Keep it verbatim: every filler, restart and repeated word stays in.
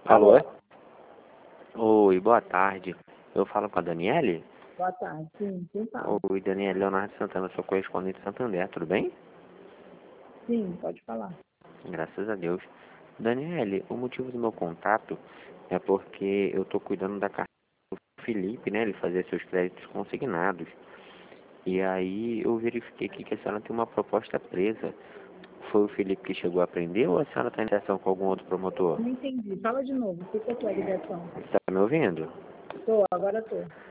Alô? Alô? Oi, boa tarde. Eu falo com a Daniele? Boa tarde. Sim, quem fala? Oi, Daniele, Leonardo Santana, sou correspondente de Santander, tudo bem? Sim, pode falar. Graças a Deus. Daniele, o motivo do meu contato é porque eu estou cuidando da carteira do Felipe, né? Ele fazia seus créditos consignados. E aí eu verifiquei aqui que a senhora tem uma proposta presa. Foi o Felipe que chegou a aprender ou a senhora está em ligação com algum outro promotor? Não entendi. Fala de novo. O que que é a sua ligação? Está me ouvindo? Tô, agora tô.